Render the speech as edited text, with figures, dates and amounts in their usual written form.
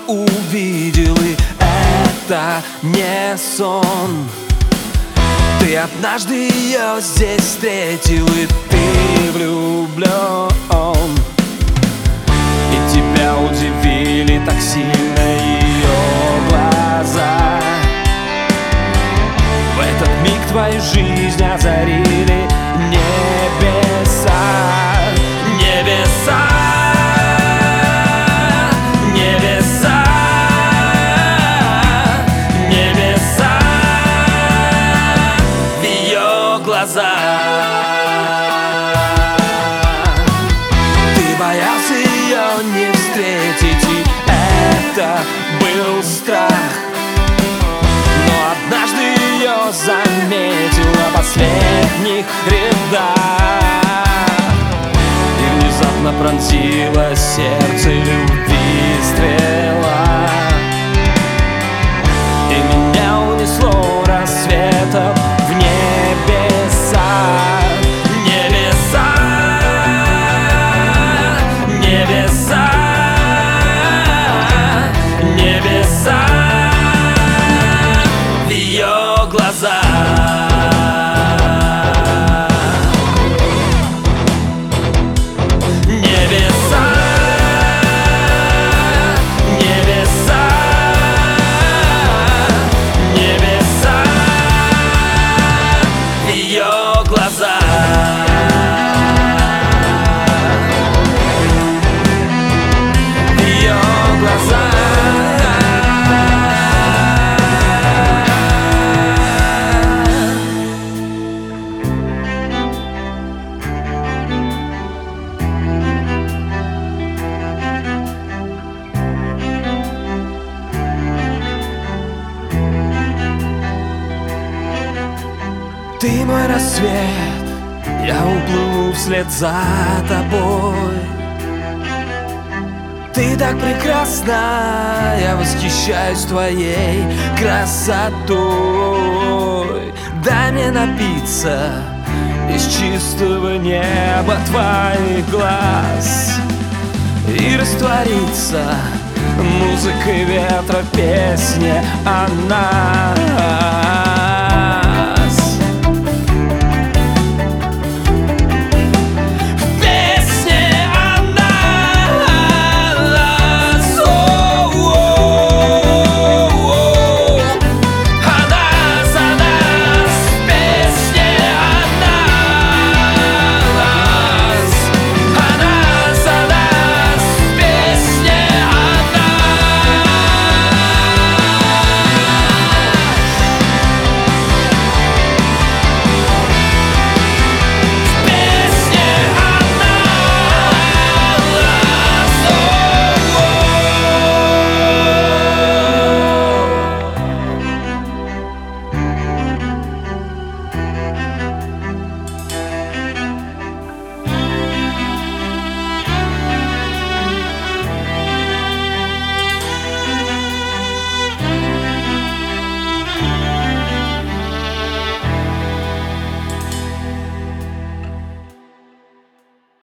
увидел, и это не сон. Ты однажды ее здесь встретил, и ты влюблен. И тебя удивили так сильно ее глаза. В этот миг твою жизнь озарили небеса. Небеса, небеса, небеса в ее глазах. Ты боялся ее не встретить, и это был страх. Но однажды ее заметил на последних рядах, и внезапно пронзила сердце любви стрела, и меня унесло рассветом в небеса. Небеса, небеса, небеса в ее глазах. Небеса, небеса, небеса в ее глазах. В ее глазах. Ты мой рассвет, я уплыву вслед за тобой. Ты так прекрасна, я восхищаюсь твоей красотой. Дай мне напиться из чистого неба твоих глаз и раствориться музыкой ветра, песня она.